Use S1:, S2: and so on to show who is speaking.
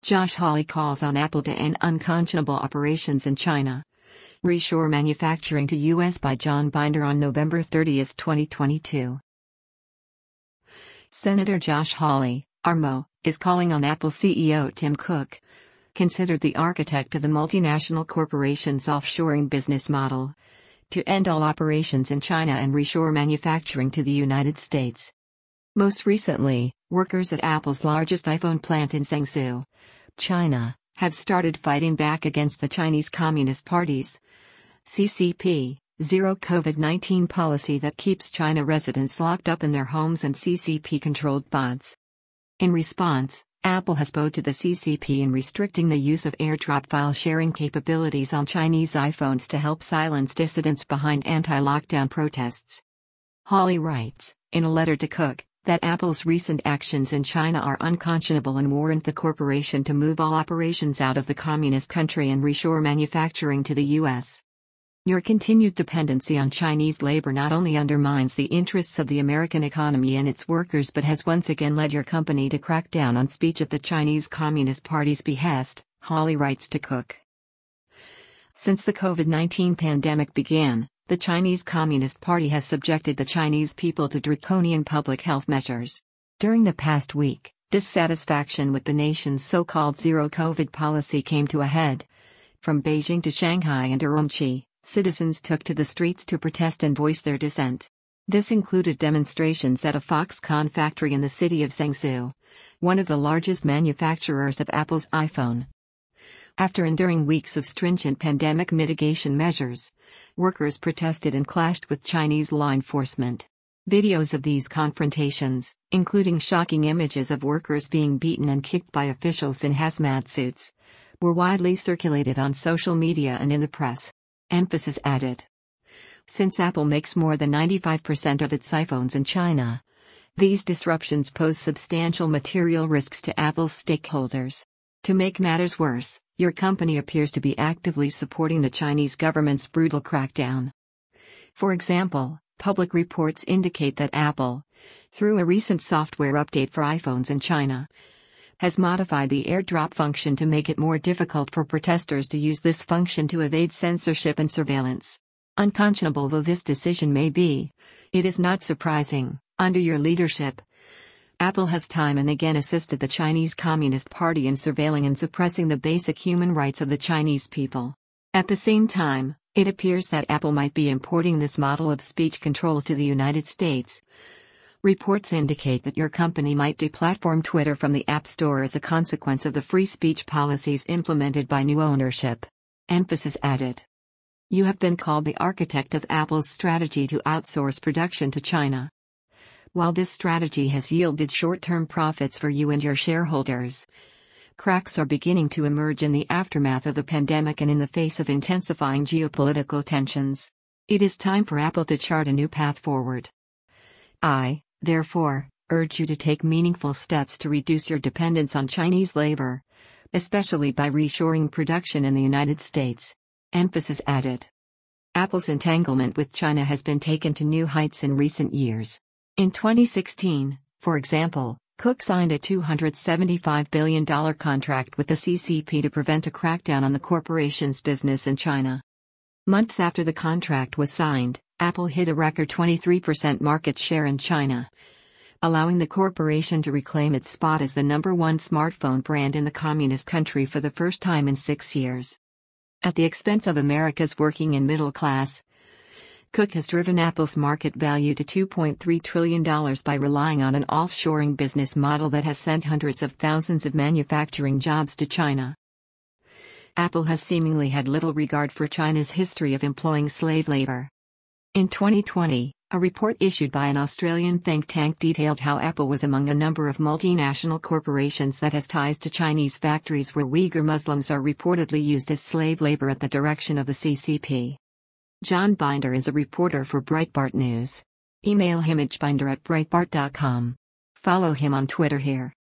S1: Josh Hawley calls on Apple to end unconscionable operations in China. Reshore manufacturing to U.S. by John Binder on November 30, 2022. Senator Josh Hawley, RMO, is calling on Apple CEO Tim Cook, considered the architect of the multinational corporation's offshoring business model, to end all operations in China and reshore manufacturing to the United States. Most recently, workers at Apple's largest iPhone plant in Zhengzhou, China, have started fighting back against the Chinese Communist Party's CCP, Zero COVID-19 policy that keeps China residents locked up in their homes and CCP-controlled pods. In response, Apple has bowed to the CCP in restricting the use of AirDrop file sharing capabilities on Chinese iPhones to help silence dissidents behind anti-lockdown protests. Hawley writes, in a letter to Cook, that Apple's recent actions in China are unconscionable and warrant the corporation to move all operations out of the communist country and reshore manufacturing to the U.S. Your continued dependency on Chinese labor not only undermines the interests of the American economy and its workers but has once again led your company to crack down on speech at the Chinese Communist Party's behest, Hawley writes to Cook. Since the COVID-19 pandemic began, the Chinese Communist Party has subjected the Chinese people to draconian public health measures. During the past week, dissatisfaction with the nation's so-called zero-COVID policy came to a head. From Beijing to Shanghai and Urumqi, citizens took to the streets to protest and voice their dissent. This included demonstrations at a Foxconn factory in the city of Zhengzhou, one of the largest manufacturers of Apple's iPhone. After enduring weeks of stringent pandemic mitigation measures, workers protested and clashed with Chinese law enforcement. Videos of these confrontations, including shocking images of workers being beaten and kicked by officials in hazmat suits, were widely circulated on social media and in the press. Emphasis added. Since Apple makes more than 95% of its iPhones in China, these disruptions pose substantial material risks to Apple's stakeholders. To make matters worse, your company appears to be actively supporting the Chinese government's brutal crackdown. For example, public reports indicate that Apple, through a recent software update for iPhones in China, has modified the AirDrop function to make it more difficult for protesters to use this function to evade censorship and surveillance. Unconscionable though this decision may be, it is not surprising. Under your leadership, Apple has time and again assisted the Chinese Communist Party in surveilling and suppressing the basic human rights of the Chinese people. At the same time, it appears that Apple might be importing this model of speech control to the United States. Reports indicate that your company might deplatform Twitter from the App Store as a consequence of the free speech policies implemented by new ownership. Emphasis added. You have been called the architect of Apple's strategy to outsource production to China. While this strategy has yielded short-term profits for you and your shareholders, cracks are beginning to emerge in the aftermath of the pandemic and in the face of intensifying geopolitical tensions. It is time for Apple to chart a new path forward. I, therefore, urge you to take meaningful steps to reduce your dependence on Chinese labor, especially by reshoring production in the United States. Emphasis added. Apple's entanglement with China has been taken to new heights in recent years. In 2016, for example, Cook signed a $275 billion contract with the CCP to prevent a crackdown on the corporation's business in China. Months after the contract was signed, Apple hit a record 23% market share in China, allowing the corporation to reclaim its spot as the #1 smartphone brand in the communist country for the first time in 6 years. At the expense of America's working and middle class, Cook has driven Apple's market value to $2.3 trillion by relying on an offshoring business model that has sent hundreds of thousands of manufacturing jobs to China. Apple has seemingly had little regard for China's history of employing slave labor. In 2020, a report issued by an Australian think tank detailed how Apple was among a number of multinational corporations that has ties to Chinese factories where Uyghur Muslims are reportedly used as slave labor at the direction of the CCP. John Binder is a reporter for Breitbart News. Email him at binder@breitbart.com. Follow him on Twitter here.